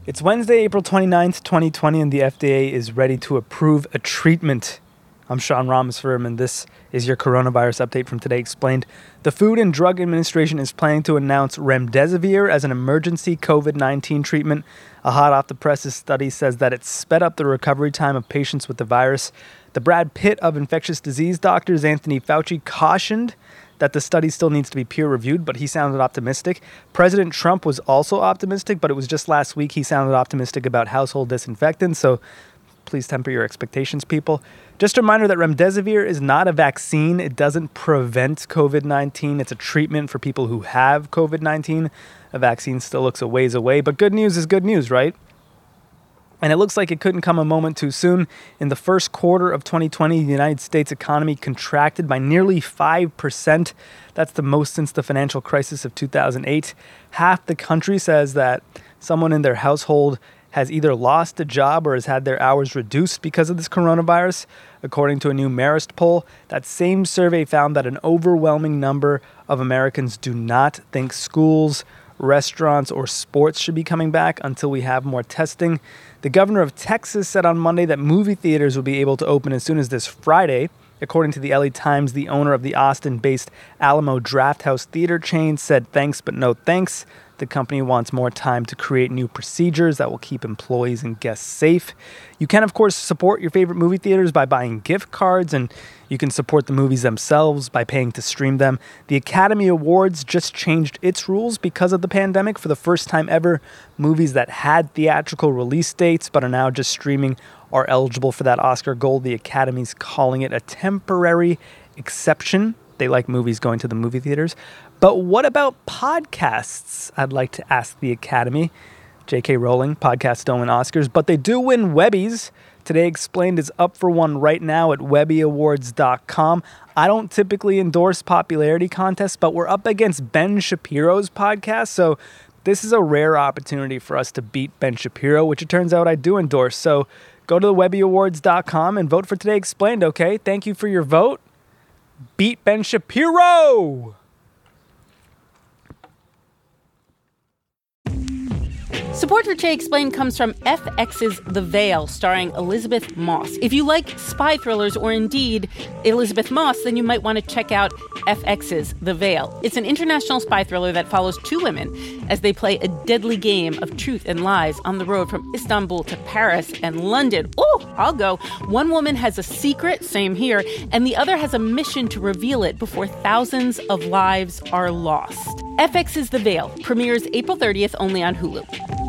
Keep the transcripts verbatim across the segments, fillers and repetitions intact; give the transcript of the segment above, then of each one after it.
It's Wednesday, April twenty-ninth, twenty twenty, and the F D A is ready to approve a treatment. I'm Sean Rameswaram, and this is your coronavirus update from Today Explained. The Food and Drug Administration is planning to announce remdesivir as an emergency covid nineteen treatment. A hot-off-the-presses study says that it's sped up the recovery time of patients with the virus. The Brad Pitt of infectious disease doctors, Anthony Fauci, cautioned that the study still needs to be peer-reviewed, but he sounded optimistic. President Trump was also optimistic, but it was just last week he sounded optimistic about household disinfectants, so please temper your expectations, people. Just a reminder that remdesivir is not a vaccine. It doesn't prevent covid nineteen. It's a treatment for people who have covid nineteen. A vaccine still looks a ways away, but good news is good news, right? And it looks like it couldn't come a moment too soon. In the first quarter of twenty twenty, the United States economy contracted by nearly five percent. That's the most since the financial crisis of two thousand eight. Half the country says that someone in their household has either lost a job or has had their hours reduced because of this coronavirus. According to a new Marist poll, that same survey found that an overwhelming number of Americans do not think schools, restaurants, or sports should be coming back until we have more testing. The governor of Texas said on Monday that movie theaters will be able to open as soon as this Friday. According to the L A Times, the owner of the Austin-based Alamo Drafthouse theater chain said thanks but no thanks. The company wants more time to create new procedures that will keep employees and guests safe. You can, of course, support your favorite movie theaters by buying gift cards, and you can support the movies themselves by paying to stream them. The Academy Awards just changed its rules because of the pandemic. For the first time ever, movies that had theatrical release dates but are now just streaming are eligible for that Oscar Gold. The Academy's calling it a temporary exception. They like movies going to the movie theaters. But what about podcasts? I'd like to ask the Academy. J K Rowling, podcasts don't win Oscars, but they do win Webbies. Today Explained is up for one right now at webby awards dot com. I don't typically endorse popularity contests, but we're up against Ben Shapiro's podcast, so this is a rare opportunity for us to beat Ben Shapiro, which it turns out I do endorse. So go to the webby awards dot com and vote for Today Explained, okay? Thank you for your vote. Beat Ben Shapiro! Support for Today Explained comes from F X's The Veil, starring Elizabeth Moss. If you like spy thrillers or indeed Elizabeth Moss, then you might want to check out F X's The Veil. It's an international spy thriller that follows two women as they play a deadly game of truth and lies on the road from Istanbul to Paris and London. Oh, I'll go. One woman has a secret, same here, and the other has a mission to reveal it before thousands of lives are lost. F X's The Veil premieres April thirtieth only on Hulu.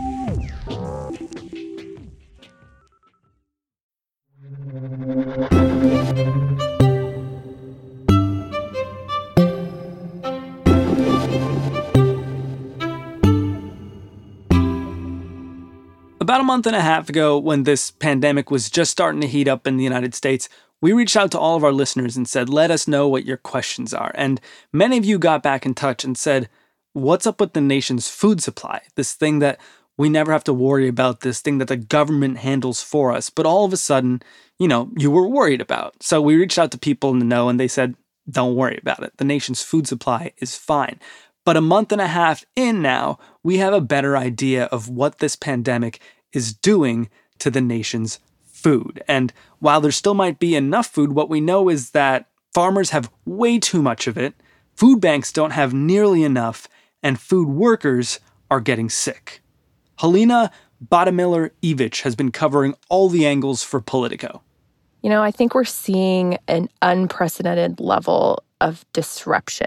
About a month and a half ago, when this pandemic was just starting to heat up in the United States, we reached out to all of our listeners and said, let us know what your questions are. And many of you got back in touch and said, what's up with the nation's food supply? This thing that we never have to worry about, this thing that the government handles for us. But all of a sudden, you know, you were worried about. So we reached out to people in the know and they said, don't worry about it. The nation's food supply is fine. But a month and a half in now, we have a better idea of what this pandemic is doing to the nation's food. And while there still might be enough food, what we know is that farmers have way too much of it, food banks don't have nearly enough, and food workers are getting sick. Helena Bottomiller-Evich has been covering all the angles for Politico. You know, I think we're seeing an unprecedented level of disruption.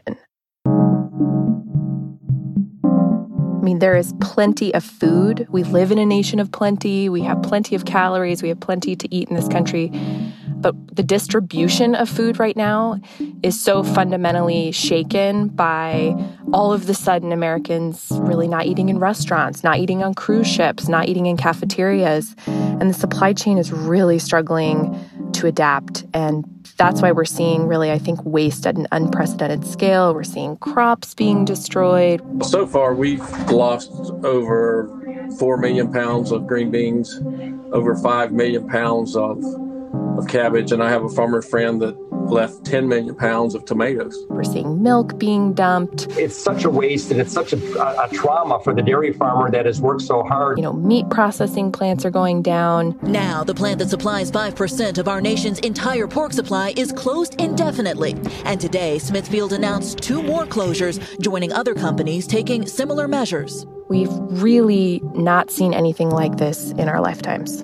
I mean, there is plenty of food. We live in a nation of plenty. We have plenty of calories. We have plenty to eat in this country. But the distribution of food right now is so fundamentally shaken by all of the sudden Americans really not eating in restaurants, not eating on cruise ships, not eating in cafeterias. And the supply chain is really struggling to adapt. And that's why we're seeing really, I think, waste at an unprecedented scale. We're seeing crops being destroyed. So far, we've lost over four million pounds of green beans, over five million pounds of of cabbage. And I have a farmer friend that left ten million pounds of tomatoes. We're seeing milk being dumped. It's such a waste, and it's such a, a trauma for the dairy farmer that has worked so hard. You know, meat processing plants are going down. Now, the plant that supplies five percent of our nation's entire pork supply is closed indefinitely. And today, Smithfield announced two more closures, joining other companies taking similar measures. We've really not seen anything like this in our lifetimes.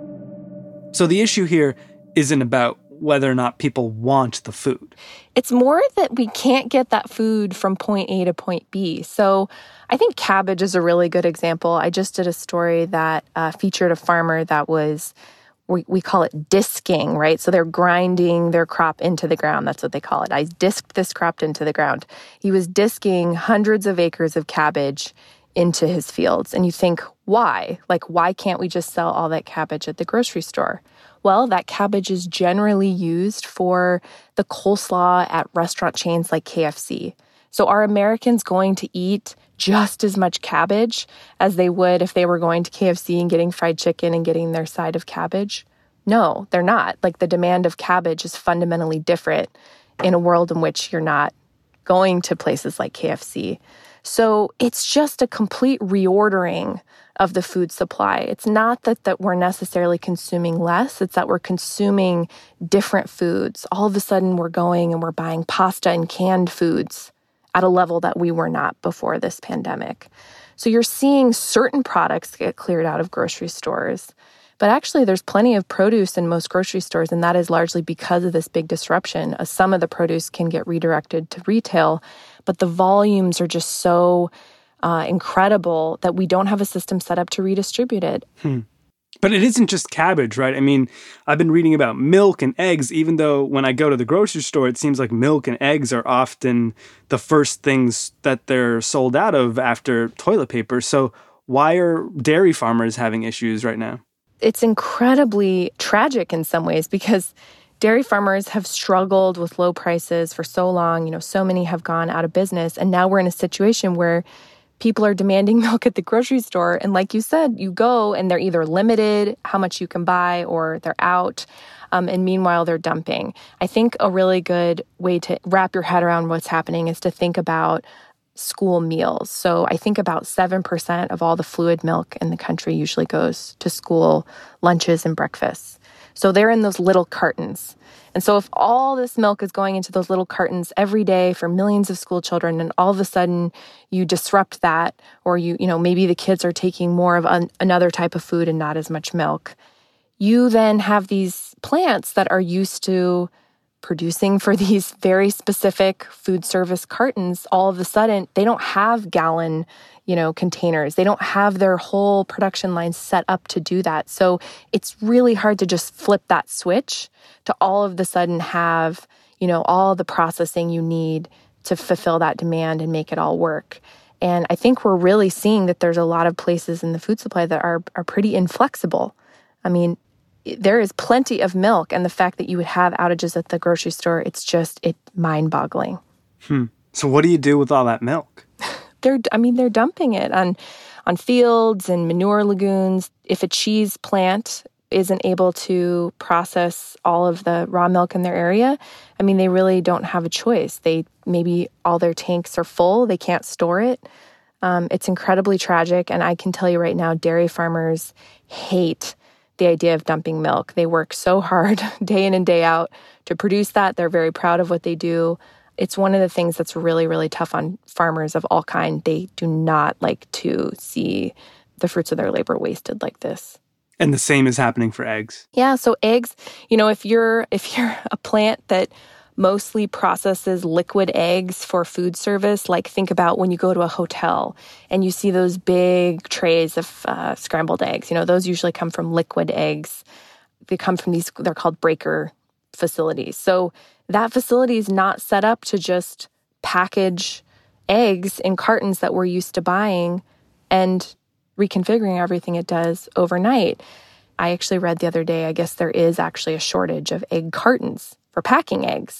So the issue here isn't about whether or not people want the food. It's more that we can't get that food from point A to point B. So I think cabbage is a really good example. I just did a story that uh, featured a farmer that was, we, we call it disking, right? So they're grinding their crop into the ground. That's what they call it. I disked this crop into the ground. He was disking hundreds of acres of cabbage into his fields. And you think, why? Like, why can't we just sell all that cabbage at the grocery store? Well, that cabbage is generally used for the coleslaw at restaurant chains like K F C. So are Americans going to eat just as much cabbage as they would if they were going to K F C and getting fried chicken and getting their side of cabbage? No, they're not. Like, the demand of cabbage is fundamentally different in a world in which you're not going to places like K F C. So it's just a complete reordering of the food supply. It's not that, that we're necessarily consuming less, it's that we're consuming different foods. All of a sudden, we're going and we're buying pasta and canned foods at a level that we were not before this pandemic. So you're seeing certain products get cleared out of grocery stores. But actually, there's plenty of produce in most grocery stores, and that is largely because of this big disruption. Uh, some of the produce can get redirected to retail, but the volumes are just so uh, incredible that we don't have a system set up to redistribute it. Hmm. But it isn't just cabbage, right? I mean, I've been reading about milk and eggs, even though when I go to the grocery store, it seems like milk and eggs are often the first things that they're sold out of after toilet paper. So why are dairy farmers having issues right now? It's incredibly tragic in some ways because dairy farmers have struggled with low prices for so long. You know, so many have gone out of business. And now we're in a situation where people are demanding milk at the grocery store. And like you said, you go and they're either limited how much you can buy or they're out. Um, and meanwhile, they're dumping. I think a really good way to wrap your head around what's happening is to think about school meals. So I think about seven percent of all the fluid milk in the country usually goes to school lunches and breakfasts. So they're in those little cartons. And so if all this milk is going into those little cartons every day for millions of school children, and all of a sudden you disrupt that, or you, you know, maybe the kids are taking more of an, another type of food and not as much milk, you then have these plants that are used to producing for these very specific food service cartons. All of a sudden, they don't have gallon, you know, containers. They don't have their whole production line set up to do that. So it's really hard to just flip that switch to all of a sudden have, you know, all the processing you need to fulfill that demand and make it all work. And I think we're really seeing that there's a lot of places in the food supply that are are pretty inflexible. I mean, there is plenty of milk, and the fact that you would have outages at the grocery store, it's just it mind-boggling. Hmm. So what do you do with all that milk? They're, I mean, they're dumping it on, on fields and manure lagoons. If a cheese plant isn't able to process all of the raw milk in their area, I mean, they really don't have a choice. They maybe all their tanks are full. They can't store it. Um, it's incredibly tragic, and I can tell you right now, dairy farmers hate the idea of dumping milk. They work so hard day in and day out to produce that. They're very proud of what they do. It's one of the things that's really, really tough on farmers of all kind. They do not like to see the fruits of their labor wasted like this. And the same is happening for eggs. Yeah, so eggs, you know, if you're if you're a plant that mostly processes liquid eggs for food service, like think about when you go to a hotel and you see those big trays of uh, scrambled eggs. You know, those usually come from liquid eggs. They come from these, they're called breaker facilities. So that facility is not set up to just package eggs in cartons that we're used to buying and reconfiguring everything it does overnight. I actually read the other day, I guess there is actually a shortage of egg cartons for packing eggs.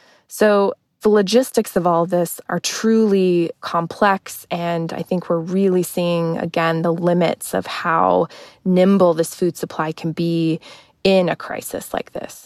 So the logistics of all this are truly complex, and I think we're really seeing, again, the limits of how nimble this food supply can be in a crisis like this.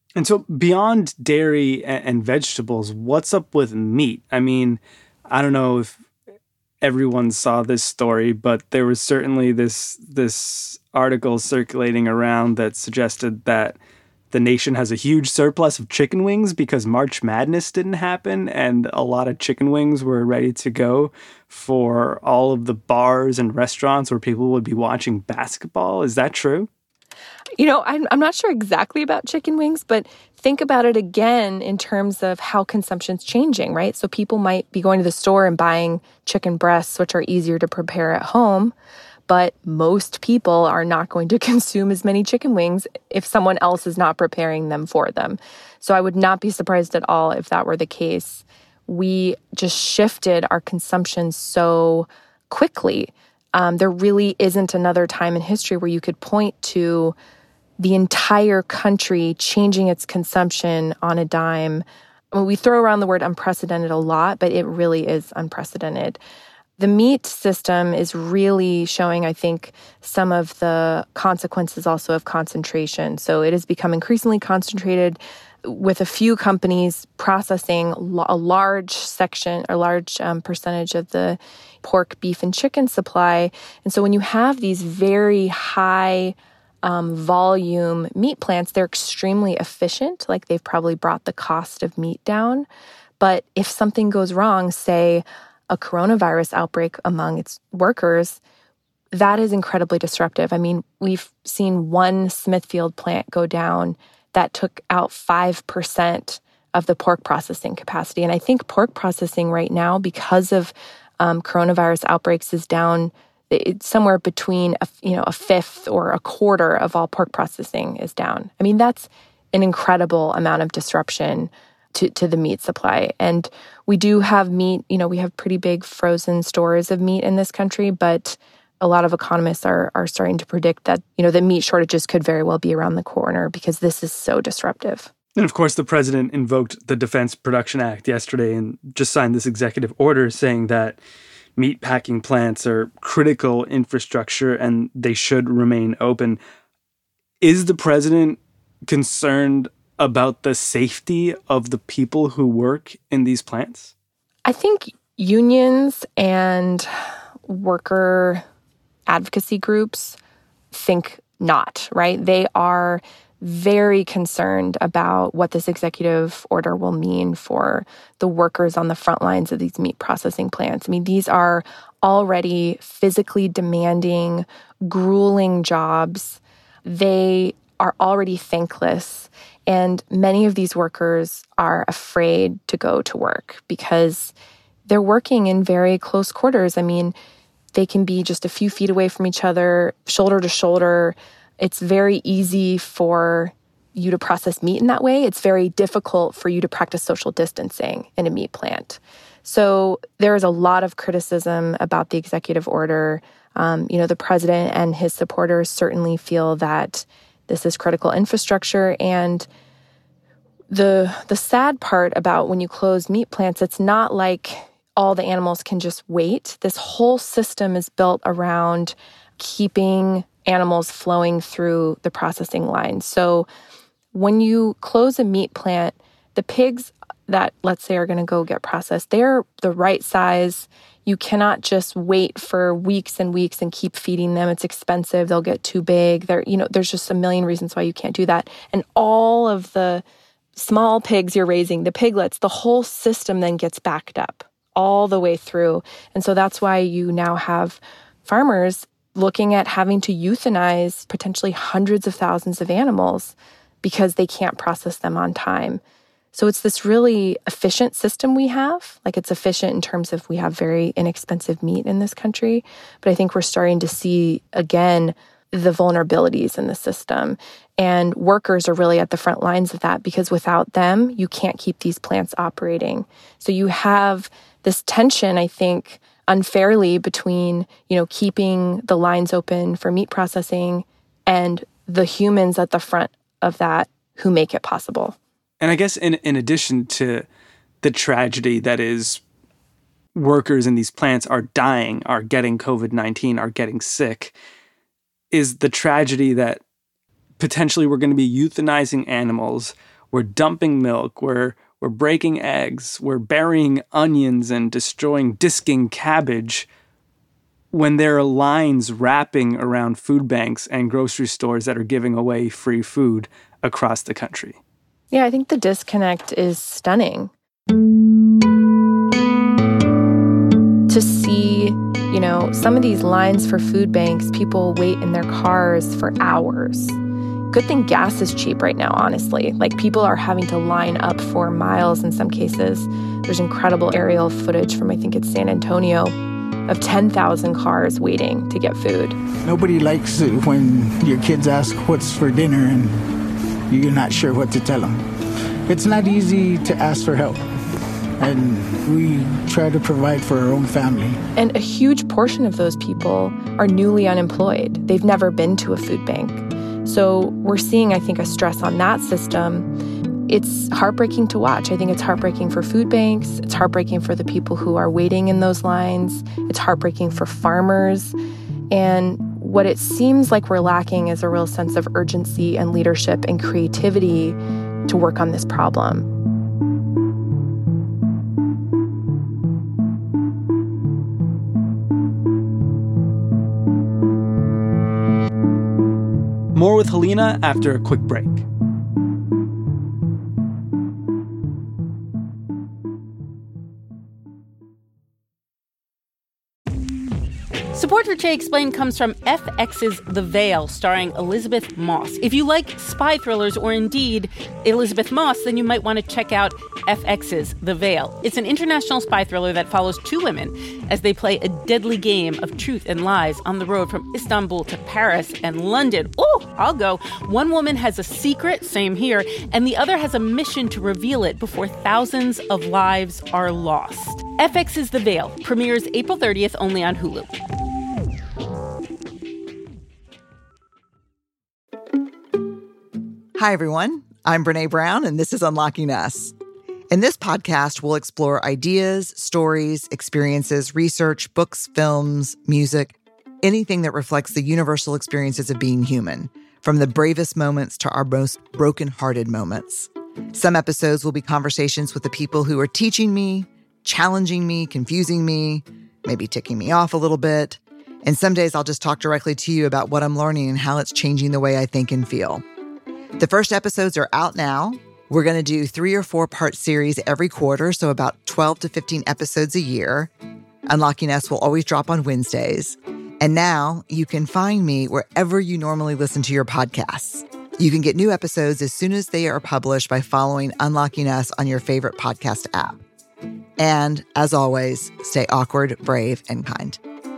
And so beyond dairy and vegetables, what's up with meat? I mean, I don't know if everyone saw this story, but there was certainly this this article circulating around that suggested that the nation has a huge surplus of chicken wings because March Madness didn't happen, and a lot of chicken wings were ready to go for all of the bars and restaurants where people would be watching basketball. Is that true? You know, I'm, I'm not sure exactly about chicken wings, but think about it again in terms of how consumption's changing, right? So people might be going to the store and buying chicken breasts, which are easier to prepare at home, but most people are not going to consume as many chicken wings if someone else is not preparing them for them. So I would not be surprised at all if that were the case. We just shifted our consumption so quickly. Um, there really isn't another time in history where you could point to the entire country changing its consumption on a dime. I mean, we throw around the word unprecedented a lot, but it really is unprecedented. The meat system is really showing, I think, some of the consequences also of concentration. So it has become increasingly concentrated with a few companies processing a large section, a large um, percentage of the pork, beef, and chicken supply. And so when you have these very high um, volume meat plants, they're extremely efficient. Like they've probably brought the cost of meat down. But if something goes wrong, say a coronavirus outbreak among its workers, that is incredibly disruptive. I mean, we've seen one Smithfield plant go down that took out five percent of the pork processing capacity. And I think pork processing right now, because of um, coronavirus outbreaks, is down it's somewhere between a, you know, a fifth or a quarter of all pork processing is down. I mean, that's an incredible amount of disruption to, to the meat supply. And we do have meat, you know, we have pretty big frozen stores of meat in this country, but a lot of economists are are starting to predict that, you know, the meat shortages could very well be around the corner because this is so disruptive. And of course, the president invoked the Defense Production Act yesterday and just signed this executive order saying that meat packing plants are critical infrastructure and they should remain open. Is the president concerned about the safety of the people who work in these plants? I think unions and worker advocacy groups think not, right? They are very concerned about what this executive order will mean for the workers on the front lines of these meat processing plants. I mean, these are already physically demanding, grueling jobs. They are already thankless. And many of these workers are afraid to go to work because they're working in very close quarters. I mean, they can be just a few feet away from each other, shoulder to shoulder. It's very easy for you to process meat in that way. It's very difficult for you to practice social distancing in a meat plant. So there is a lot of criticism about the executive order. Um, you know, the president and his supporters certainly feel that this is critical infrastructure. And the the sad part about when you close meat plants, it's not like all the animals can just wait. This whole system is built around keeping animals flowing through the processing line. So when you close a meat plant, the pigs that, let's say, are going to go get processed, they're the right size. You cannot just wait for weeks and weeks and keep feeding them. It's expensive. They'll get too big. They're, you know, there's just a million reasons why you can't do that. And all of the small pigs you're raising, the piglets, the whole system then gets backed up all the way through. And so that's why you now have farmers looking at having to euthanize potentially hundreds of thousands of animals because they can't process them on time. So it's this really efficient system we have. Like, it's efficient in terms of we have very inexpensive meat in this country. But I think we're starting to see, again, the vulnerabilities in the system. And workers are really at the front lines of that because without them, you can't keep these plants operating. So you have this tension, I think, unfairly between, you know, keeping the lines open for meat processing and the humans at the front of that who make it possible. And I guess in in addition to the tragedy that is workers in these plants are dying, are getting covid nineteen, are getting sick, is the tragedy that potentially we're going to be euthanizing animals we're dumping milk, we're, we're breaking eggs, we're burying onions and destroying, disking cabbage, when there are lines wrapping around food banks and grocery stores that are giving away free food across the country. Yeah, I think the disconnect is stunning. To see, you know, some of these lines for food banks, people wait in their cars for hours. Good thing gas is cheap right now, honestly. Like, people are having to line up for miles in some cases. There's incredible aerial footage from, I think it's San Antonio, of ten thousand cars waiting to get food. Nobody likes it when your kids ask what's for dinner and you're not sure what to tell them. It's not easy to ask for help, and we try to provide for our own family. And a huge portion of those people are newly unemployed. They've never been to a food bank. So we're seeing, I think, a stress on that system. It's heartbreaking to watch. I think it's heartbreaking for food banks. It's heartbreaking for the people who are waiting in those lines. It's heartbreaking for farmers. And what it seems like we're lacking is a real sense of urgency and leadership and creativity to work on this problem. More with Helena after a quick break. Support for Che Explained comes from F X's The Veil, starring Elisabeth Moss. If you like spy thrillers or indeed Elisabeth Moss, then you might want to check out F X's The Veil. It's an international spy thriller that follows two women as they play a deadly game of truth and lies on the road from Istanbul to Paris and London. Oh, I'll go. One woman has a secret, same here, and the other has a mission to reveal it before thousands of lives are lost. F X's The Veil premieres April thirtieth only on Hulu. Hi, everyone. I'm Brene Brown, and this is Unlocking Us. In this podcast, we'll explore ideas, stories, experiences, research, books, films, music, anything that reflects the universal experiences of being human, from the bravest moments to our most broken-hearted moments. Some episodes will be conversations with the people who are teaching me, challenging me, confusing me, maybe ticking me off a little bit. And some days I'll just talk directly to you about what I'm learning and how it's changing the way I think and feel. The first episodes are out now. We're going to do three or four part series every quarter, so about twelve to fifteen episodes a year. Unlocking Us will always drop on Wednesdays. And now you can find me wherever you normally listen to your podcasts. You can get new episodes as soon as they are published by following Unlocking Us on your favorite podcast app. And as always, stay awkward, brave, and kind.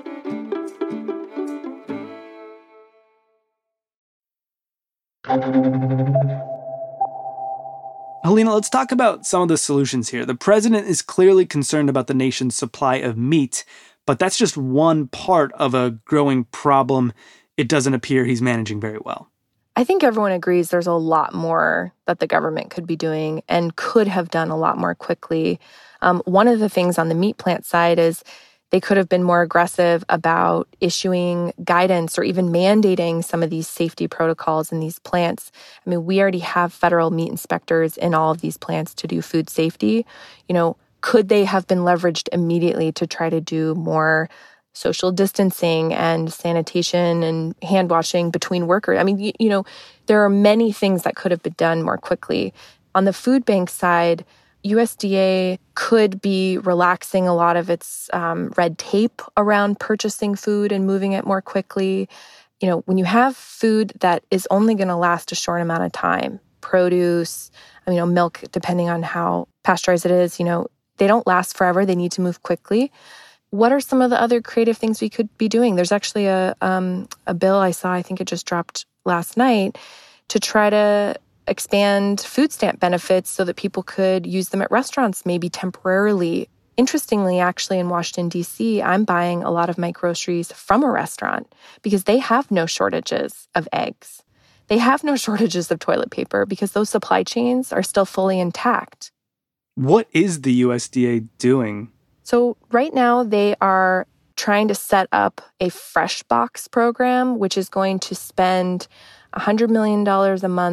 Helena, let's talk about some of the solutions here. The president is clearly concerned about the nation's supply of meat, but that's just one part of a growing problem it doesn't appear he's managing very well. I think everyone agrees there's a lot more that the government could be doing and could have done a lot more quickly. Um, one of the things on the meat plant side is they could have been more aggressive about issuing guidance or even mandating some of these safety protocols in these plants. I mean, we already have federal meat inspectors in all of these plants to do food safety. You know, could they have been leveraged immediately to try to do more social distancing and sanitation and hand washing between workers? I mean, you, you know, there are many things that could have been done more quickly. On the food bank side, U S D A could be relaxing a lot of its um, red tape around purchasing food and moving it more quickly. You know, when you have food that is only going to last a short amount of time, produce, you know, milk, depending on how pasteurized it is, you know, they don't last forever. They need to move quickly. What are some of the other creative things we could be doing? There's actually a um, a bill I saw, I think it just dropped last night, to try to expand food stamp benefits so that people could use them at restaurants, maybe temporarily. Interestingly, actually, in Washington, D C, I'm buying a lot of my groceries from a restaurant because they have no shortages of eggs. They have no shortages of toilet paper because those supply chains are still fully intact. What is the U S D A doing? So right now, they are trying to set up a Fresh Box program, which is going to spend one hundred million dollars a month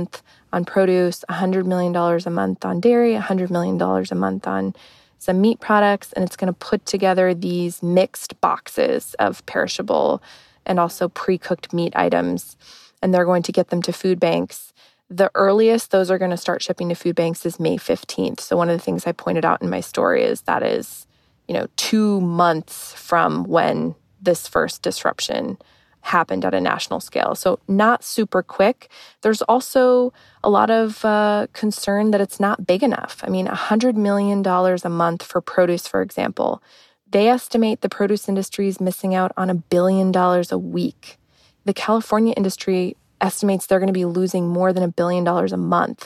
on produce, one hundred million dollars a month on dairy, one hundred million dollars a month on some meat products, and it's going to put together these mixed boxes of perishable and also pre-cooked meat items, and they're going to get them to food banks. The earliest those are going to start shipping to food banks is May fifteenth. So one of the things I pointed out in my story is that is, you know, two months from when this first disruption happened at a national scale. So not super quick. There's also a lot of uh, concern that it's not big enough. I mean, one hundred million dollars a month for produce, for example. They estimate the produce industry is missing out on a billion dollars a week. The California industry estimates they're going to be losing more than a billion dollars a month.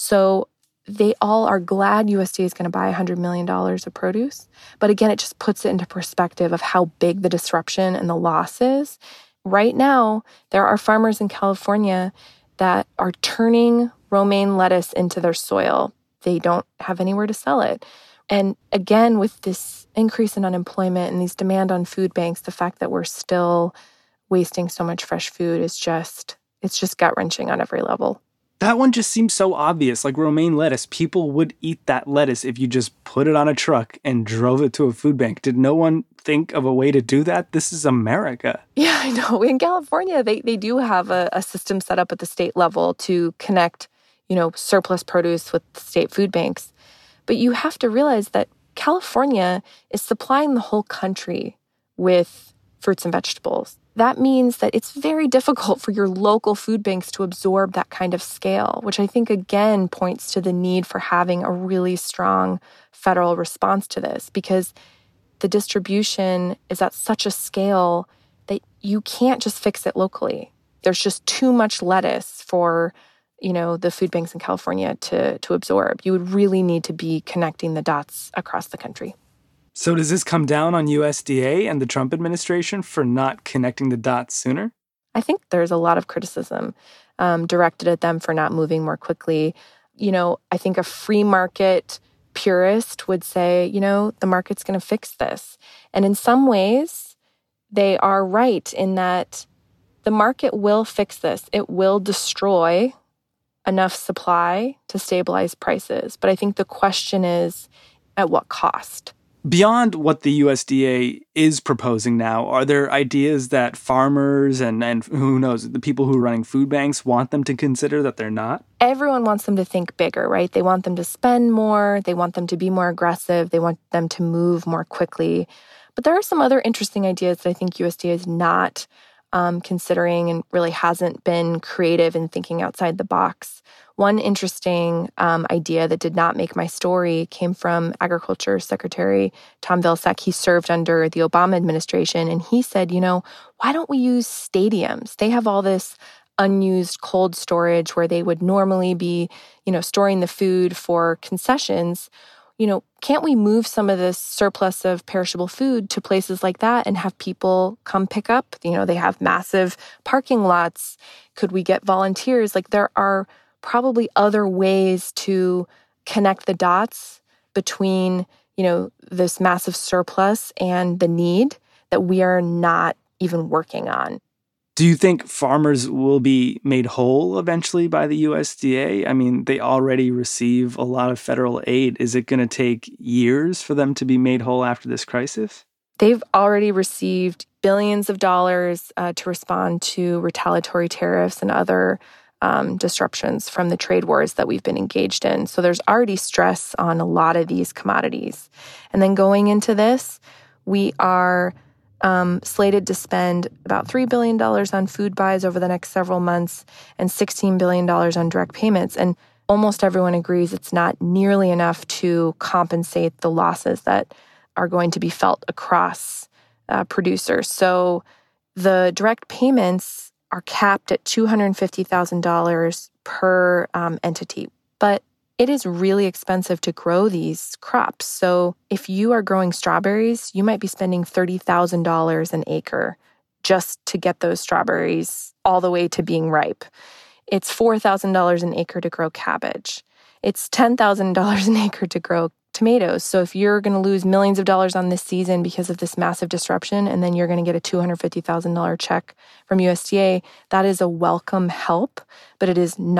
So they all are glad U S D A is going to buy one hundred million dollars of produce. But again, it just puts it into perspective of how big the disruption and the loss is. Right now, there are farmers in California that are turning romaine lettuce into their soil. They don't have anywhere to sell it. And again, with this increase in unemployment and these demand on food banks, the fact that we're still wasting so much fresh food is just, it's just gut-wrenching on every level. That one just seems so obvious, like romaine lettuce. People would eat that lettuce if you just put it on a truck and drove it to a food bank. Did no one think of a way to do that? This is America. Yeah, I know. In California, they, they do have a, a system set up at the state level to connect, you know, surplus produce with state food banks. But you have to realize that California is supplying the whole country with fruits and vegetables. That means that it's very difficult for your local food banks to absorb that kind of scale, which I think, again, points to the need for having a really strong federal response to this, because the distribution is at such a scale that you can't just fix it locally. There's just too much lettuce for, you know, the food banks in California to, to absorb. You would really need to be connecting the dots across the country. So does this come down on U S D A and the Trump administration for not connecting the dots sooner? I think there's a lot of criticism um, directed at them for not moving more quickly. You know, I think a free market purist would say, you know, the market's going to fix this. And in some ways, they are right in that the market will fix this. It will destroy enough supply to stabilize prices. But I think the question is, at what cost? Beyond what the U S D A is proposing now, are there ideas that farmers and, and who knows, the people who are running food banks want them to consider that they're not? Everyone wants them to think bigger, right? They want them to spend more. They want them to be more aggressive. They want them to move more quickly. But there are some other interesting ideas that I think U S D A is not um, considering and really hasn't been creative in thinking outside the box. One interesting um, idea that did not make my story came from Agriculture Secretary Tom Vilsack. He served under the Obama administration, and he said, you know, why don't we use stadiums? They have all this unused cold storage where they would normally be, you know, storing the food for concessions. You know, can't we move some of this surplus of perishable food to places like that and have people come pick up? You know, they have massive parking lots. Could we get volunteers? Like, there are probably other ways to connect the dots between, you know, this massive surplus and the need that we are not even working on. Do you think farmers will be made whole eventually by the U S D A? I mean, they already receive a lot of federal aid. Is it going to take years for them to be made whole after this crisis? They've already received billions of dollars uh, to respond to retaliatory tariffs and other Um, disruptions from the trade wars that we've been engaged in. So there's already stress on a lot of these commodities. And then going into this, we are um, slated to spend about three billion dollars on food buys over the next several months and sixteen billion dollars on direct payments. And almost everyone agrees it's not nearly enough to compensate the losses that are going to be felt across uh, producers. So the direct payments are capped at two hundred fifty thousand dollars per um, entity. But it is really expensive to grow these crops. So if you are growing strawberries, you might be spending thirty thousand dollars an acre just to get those strawberries all the way to being ripe. It's four thousand dollars an acre to grow cabbage. It's ten thousand dollars an acre to grow tomatoes. So if you're going to lose millions of dollars on this season because of this massive disruption, and then you're going to get a two hundred fifty thousand dollars check from U S D A, that is a welcome help, but it is not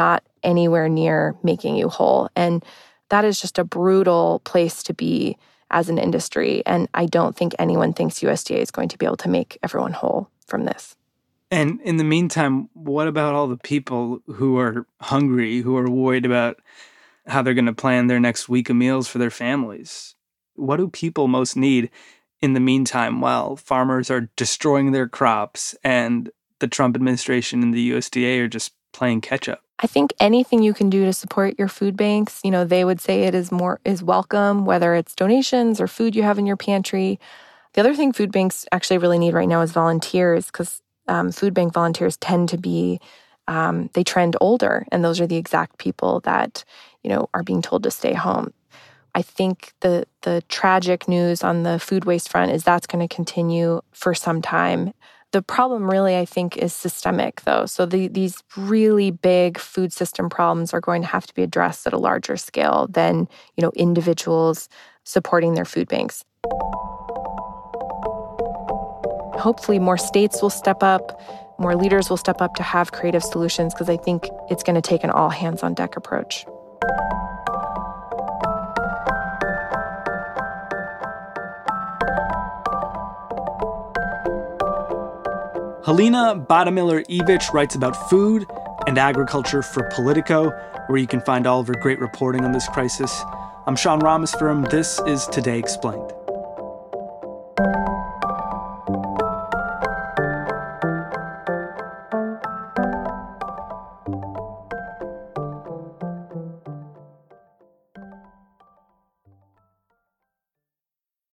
anywhere near making you whole. And that is just a brutal place to be as an industry. And I don't think anyone thinks U S D A is going to be able to make everyone whole from this. And in the meantime, what about all the people who are hungry, who are worried about how they're going to plan their next week of meals for their families? What do people most need in the meantime while farmers are destroying their crops and the Trump administration and the U S D A are just playing catch up? I think anything you can do to support your food banks, you know, they would say it is more is welcome, whether it's donations or food you have in your pantry. The other thing food banks actually really need right now is volunteers, because um, food bank volunteers tend to be, um, they trend older, and those are the exact people that, you know, are being told to stay home. I think the the tragic news on the food waste front is that's going to continue for some time. The problem really, I think, is systemic, though. So the, these really big food system problems are going to have to be addressed at a larger scale than, you know, individuals supporting their food banks. Hopefully more states will step up, more leaders will step up to have creative solutions, because I think it's going to take an all-hands-on-deck approach. Helena Bottomiller-Evich writes about food and agriculture for Politico, where you can find all of her great reporting on this crisis. I'm Sean Rameswaram. This is Today Explained.